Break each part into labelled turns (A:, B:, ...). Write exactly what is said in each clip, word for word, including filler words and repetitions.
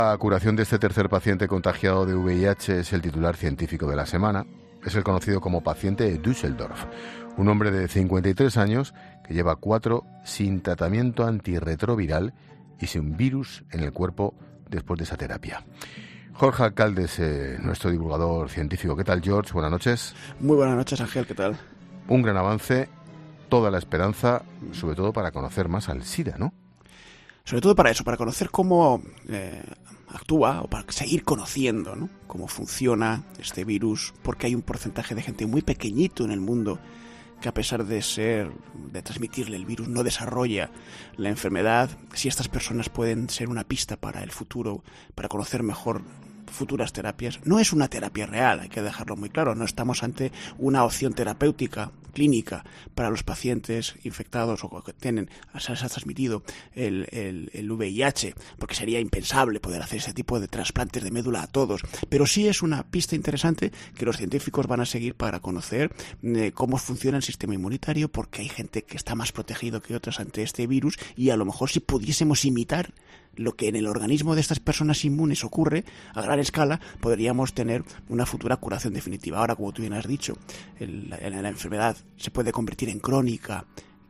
A: La curación de este tercer paciente contagiado de V I H es el titular científico de la semana. Es el conocido como paciente de Düsseldorf, un hombre de cincuenta y tres años que lleva cuatro sin tratamiento antirretroviral y sin virus en el cuerpo después de esa terapia. Jorge Alcalde es eh, nuestro divulgador científico. ¿Qué tal, George? Buenas noches.
B: Muy buenas noches, Ángel. ¿Qué tal?
A: Un gran avance, toda la esperanza, sobre todo para conocer más al SIDA, ¿no?
B: Sobre todo para eso, para conocer cómo eh, actúa o para seguir conociendo, ¿no?, cómo funciona este virus, porque hay un porcentaje de gente muy pequeñito en el mundo que, a pesar de ser, de transmitirle el virus, no desarrolla la enfermedad. Si estas personas pueden ser una pista para el futuro, para conocer mejor futuras terapias. No es una terapia real, hay que dejarlo muy claro. No estamos ante una opción terapéutica clínica para los pacientes infectados o que tienen, se les ha transmitido el, el, el V I H, porque sería impensable poder hacer ese tipo de trasplantes de médula a todos. Pero sí es una pista interesante que los científicos van a seguir para conocer eh, cómo funciona el sistema inmunitario, porque hay gente que está más protegido que otras ante este virus, y a lo mejor si pudiésemos imitar lo que en el organismo de estas personas inmunes ocurre a gran escala, podríamos tener una futura curación definitiva. Ahora, como tú bien has dicho, el, la, la enfermedad se puede convertir en crónica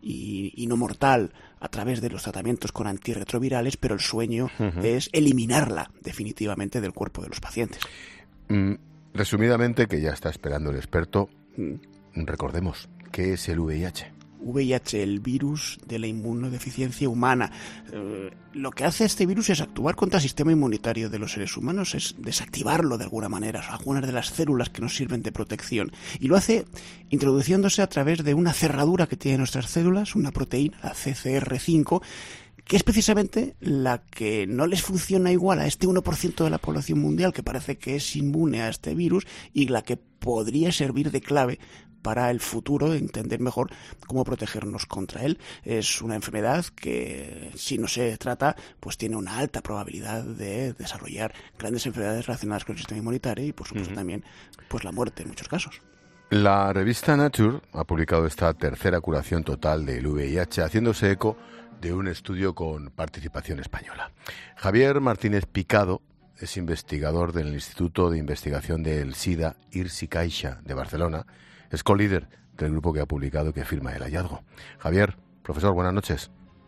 B: y, y no mortal a través de los tratamientos con antirretrovirales, pero el sueño uh-huh. es eliminarla definitivamente del cuerpo de los pacientes.
A: Mm, resumidamente, que ya está esperando el experto, mm. recordemos, ¿qué es el V I H?
B: V I H, el virus de la inmunodeficiencia humana. Eh, lo que hace este virus es actuar contra el sistema inmunitario de los seres humanos, es desactivarlo de alguna manera, o sea, algunas de las células que nos sirven de protección. Y lo hace introduciéndose a través de una cerradura que tienen nuestras células, una proteína, la C C R cinco, que es precisamente la que no les funciona igual a este uno por ciento de la población mundial, que parece que es inmune a este virus, y la que podría servir de clave para el futuro, entender mejor cómo protegernos contra él. Es una enfermedad que, si no se trata, pues tiene una alta probabilidad de desarrollar grandes enfermedades relacionadas con el sistema inmunitario y, por supuesto, uh-huh. también pues la muerte en muchos casos.
A: La revista Nature ha publicado esta tercera curación total del V I H, haciéndose eco de un estudio con participación española. Javier Martínez Picado es investigador del Instituto de Investigación del SIDA IRSI Caixa de Barcelona. Es co-líder del grupo que ha publicado y que firma el hallazgo. Javier, profesor, buenas noches.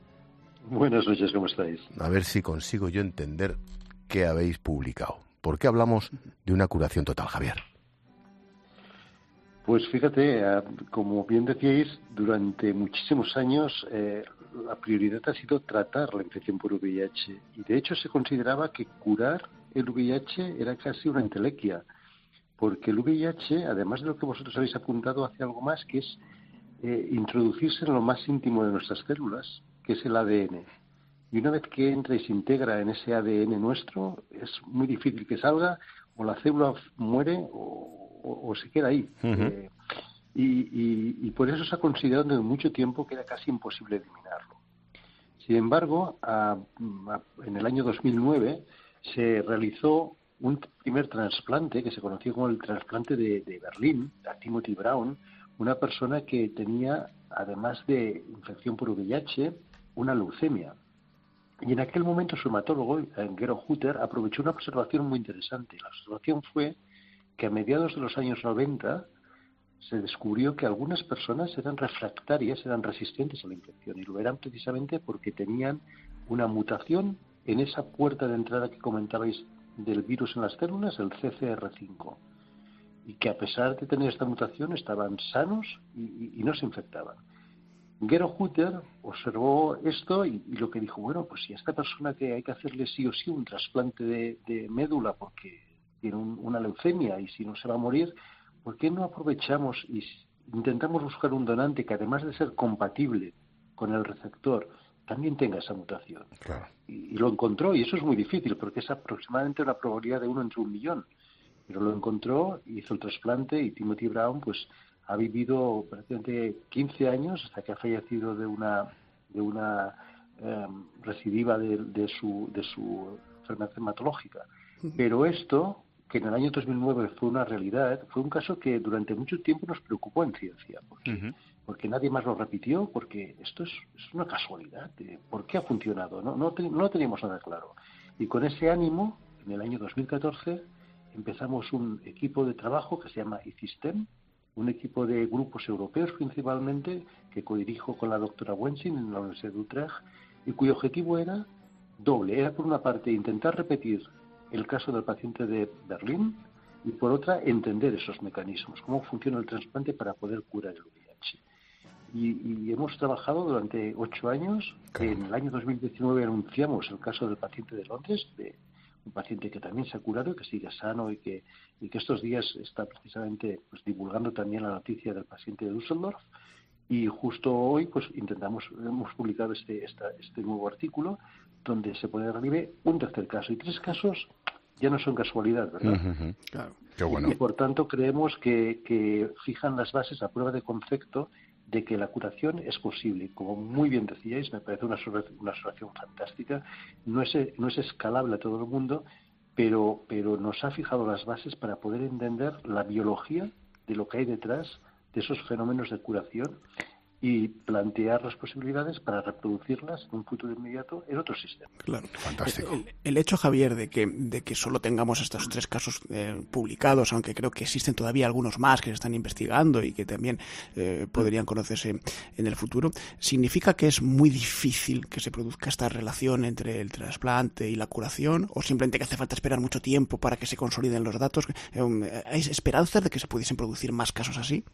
C: Buenas noches, ¿cómo estáis?
A: A ver si consigo yo entender qué habéis publicado. ¿Por qué hablamos de una curación total, Javier?
C: Pues fíjate, como bien decíais, durante muchísimos años eh, la prioridad ha sido tratar la infección por V I H. Y de hecho se consideraba que curar el V I H era casi una entelequia. Porque el V I H, además de lo que vosotros habéis apuntado, hace algo más, que es eh, introducirse en lo más íntimo de nuestras células, que es el A D N. Y una vez que entra y se integra en ese A D N nuestro, es muy difícil que salga, o la célula muere o, o, o se queda ahí. Uh-huh. Eh, y, y, y por eso se ha considerado durante mucho tiempo que era casi imposible eliminarlo. Sin embargo, a, a, en el año dos mil nueve se realizó un primer trasplante que se conoció como el trasplante de, de Berlín, a Timothy Brown, una persona que tenía, además de infección por V I H, una leucemia. Y en aquel momento su hematólogo, Gero Hutter, aprovechó una observación muy interesante. La observación fue que a mediados de los años noventa se descubrió que algunas personas eran refractarias, eran resistentes a la infección, y lo eran precisamente porque tenían una mutación en esa puerta de entrada que comentabais del virus en las células, el C C R cinco, y que a pesar de tener esta mutación estaban sanos y, y, y no se infectaban. Gero Hutter observó esto y, y lo que dijo, bueno, pues si a esta persona que hay que hacerle sí o sí un trasplante de, de médula porque tiene un, una leucemia y si no se va a morir, ¿por qué no aprovechamos y intentamos buscar un donante que, además de ser compatible con el receptor, también tenga esa mutación?
A: Claro.
C: Y, y lo encontró, y eso es muy difícil porque es aproximadamente una probabilidad de uno entre un millón. Pero lo encontró, hizo el trasplante, y Timothy Brown pues ha vivido prácticamente quince años hasta que ha fallecido de una de una eh, recidiva de, de su de su enfermedad hematológica. Pero esto, que en el año dos mil nueve fue una realidad, fue un caso que durante mucho tiempo nos preocupó en ciencia, porque, uh-huh. porque nadie más lo repitió, porque esto es, es una casualidad. ¿Por qué ha funcionado? No, no, no teníamos nada claro. Y con ese ánimo, en el año dos mil catorce, empezamos un equipo de trabajo que se llama ICISTEM, un equipo de grupos europeos principalmente, que codirijo con la doctora Wensing en la Universidad de Utrecht, y cuyo objetivo era doble. Era, por una parte, intentar repetir el caso del paciente de Berlín, y por otra, entender esos mecanismos, cómo funciona el trasplante para poder curar el V I H. Y, y hemos trabajado durante ocho años. Claro. En el año dos mil diecinueve anunciamos el caso del paciente de Londres, de un paciente que también se ha curado, que sigue sano y que, y que estos días está precisamente pues, divulgando también la noticia del paciente de Düsseldorf. Y justo hoy pues intentamos, hemos publicado este, esta, este nuevo artículo donde se pone de relieve un tercer caso. Y tres casos ya no son casualidad, ¿verdad?
A: Uh-huh. Claro. Qué bueno.
C: Y por tanto creemos que, que fijan las bases a prueba de concepto de que la curación es posible. Como muy bien decíais, me parece una solución, una solución fantástica. No es, no es escalable a todo el mundo, pero, pero nos ha fijado las bases para poder entender la biología de lo que hay detrás de esos fenómenos de curación y plantear las posibilidades para reproducirlas en un futuro inmediato en otro sistema.
B: Claro.
A: Fantástico.
B: El, el hecho, Javier, de que, de que solo tengamos estos tres casos eh, publicados, aunque creo que existen todavía algunos más que se están investigando y que también eh, podrían conocerse en el futuro, ¿significa que es muy difícil que se produzca esta relación entre el trasplante y la curación? ¿O simplemente que hace falta esperar mucho tiempo para que se consoliden los datos? Eh, ¿Hay esperanzas de que se pudiesen producir más casos así?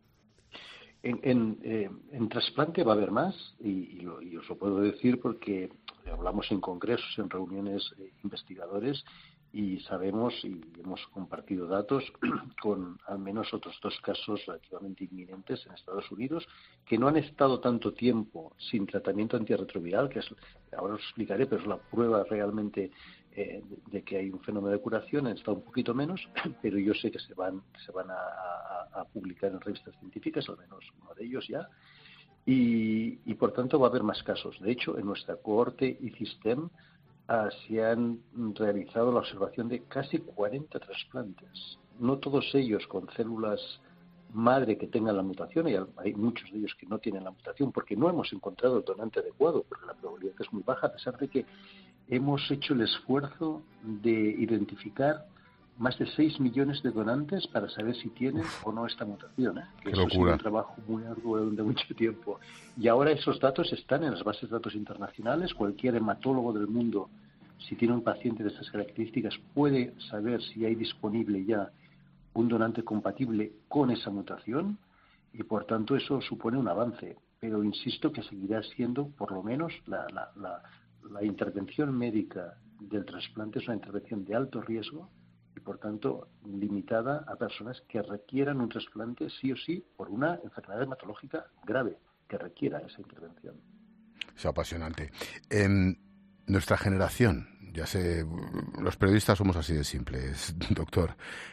C: En, en, eh, en trasplante va a haber más, y, y, lo, y os lo puedo decir porque hablamos en congresos, en reuniones eh, investigadores, y sabemos y hemos compartido datos con al menos otros dos casos relativamente inminentes en Estados Unidos que no han estado tanto tiempo sin tratamiento antirretroviral, que es, ahora os explicaré, pero es la prueba realmente eh, de, de que hay un fenómeno de curación. Han estado un poquito menos, pero yo sé que se van se van a, a, a publicar en revistas científicas, al menos uno de ellos ya, y, y por tanto va a haber más casos. De hecho, en nuestra cohorte ICISTEM Uh, se han realizado la observación de casi cuarenta trasplantes, no todos ellos con células madre que tengan la mutación, y hay muchos de ellos que no tienen la mutación porque no hemos encontrado el donante adecuado, porque la probabilidad es muy baja, a pesar de que hemos hecho el esfuerzo de identificar más de seis millones de donantes para saber si tienen o no esta mutación, ¿eh? Que eso ha sido un trabajo muy arduo durante mucho tiempo. Y ahora esos datos están en las bases de datos internacionales. Cualquier hematólogo del mundo, si tiene un paciente de estas características, puede saber si hay disponible ya un donante compatible con esa mutación, y por tanto eso supone un avance. Pero insisto que seguirá siendo, por lo menos, la, la, la, la intervención médica del trasplante es una intervención de alto riesgo, y por tanto limitada a personas que requieran un trasplante sí o sí por una enfermedad hematológica grave que requiera esa intervención.
A: Es apasionante. En nuestra generación, ya sé, los periodistas somos así de simples, doctor,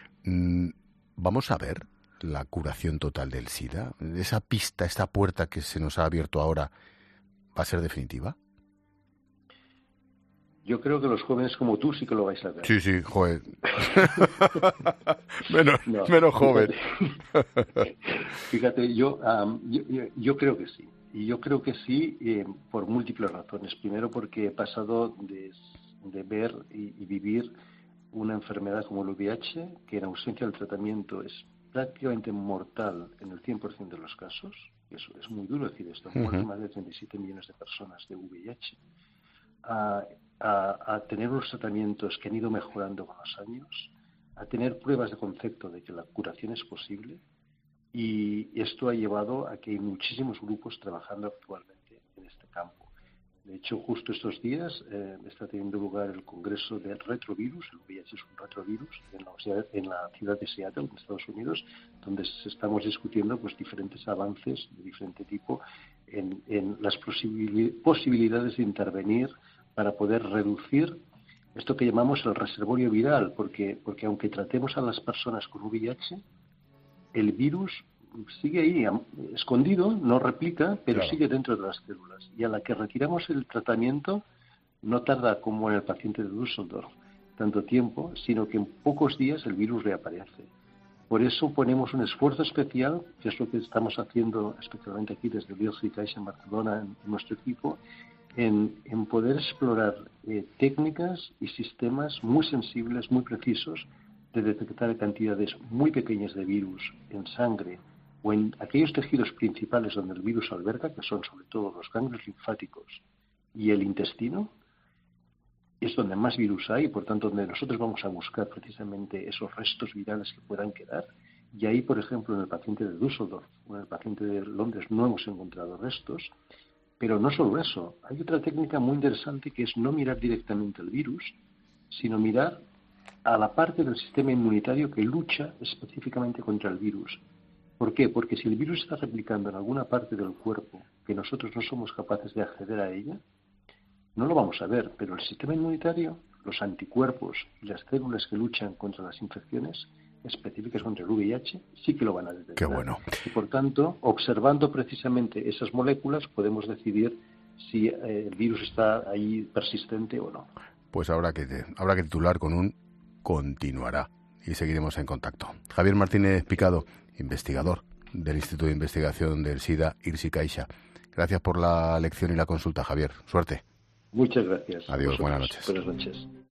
A: ¿vamos a ver la curación total del SIDA? ¿Esa pista, esta puerta que se nos ha abierto ahora, va a ser definitiva?
C: Yo creo que los jóvenes como tú sí que lo vais a ver.
A: Sí, sí, joder. menos,
C: no,
A: menos joven.
C: Fíjate, fíjate yo, um, yo, yo, yo creo que sí. Y yo creo que sí eh, por múltiples razones. Primero porque he pasado de, de ver y, y vivir una enfermedad como el V I H, que en ausencia del tratamiento es prácticamente mortal en el cien por ciento de los casos. Eso es muy duro decir esto. Han muerto uh-huh. más de treinta y siete millones de personas de V I H. A, a, a tener unos tratamientos que han ido mejorando con los años, a tener pruebas de concepto de que la curación es posible, y esto ha llevado a que hay muchísimos grupos trabajando actualmente en este campo. De hecho, justo estos días eh, está teniendo lugar el congreso de retrovirus. El V I H es un retrovirus en la, en la ciudad de Seattle, en Estados Unidos, donde estamos discutiendo pues diferentes avances de diferente tipo en, en las posibilidades de intervenir para poder reducir esto que llamamos el reservorio viral, porque, porque aunque tratemos a las personas con V I H, el virus sigue ahí, escondido, no replica, pero claro. sigue dentro de las células. Y a la que retiramos el tratamiento, no tarda como en el paciente de Düsseldorf tanto tiempo, sino que en pocos días el virus reaparece. Por eso ponemos un esfuerzo especial, que es lo que estamos haciendo especialmente aquí desde Bielsa y Caixa en Barcelona, en nuestro equipo, en, en poder explorar eh, técnicas y sistemas muy sensibles, muy precisos, de detectar cantidades muy pequeñas de virus en sangre o en aquellos tejidos principales donde el virus alberga, que son sobre todo los ganglios linfáticos y el intestino, es donde más virus hay, y por tanto donde nosotros vamos a buscar precisamente esos restos virales que puedan quedar. Y ahí, por ejemplo, en el paciente de Düsseldorf o en el paciente de Londres no hemos encontrado restos. Pero no solo eso, hay otra técnica muy interesante que es no mirar directamente el virus, sino mirar a la parte del sistema inmunitario que lucha específicamente contra el virus. ¿Por qué? Porque si el virus está replicando en alguna parte del cuerpo que nosotros no somos capaces de acceder a ella, no lo vamos a ver, pero el sistema inmunitario, los anticuerpos y las células que luchan contra las infecciones específicas contra el V I H sí que lo van a detectar.
A: Qué bueno.
C: Y por tanto, observando precisamente esas moléculas, podemos decidir si eh, el virus está ahí persistente o no.
A: Pues habrá que, habrá que titular con un continuará y seguiremos en contacto. Javier Martínez Picado, investigador del Instituto de Investigación del SIDA, Irsi Caixa. Gracias por la lección y la consulta, Javier. Suerte.
C: Muchas gracias.
A: Adiós, buenas noches.
C: Buenas noches.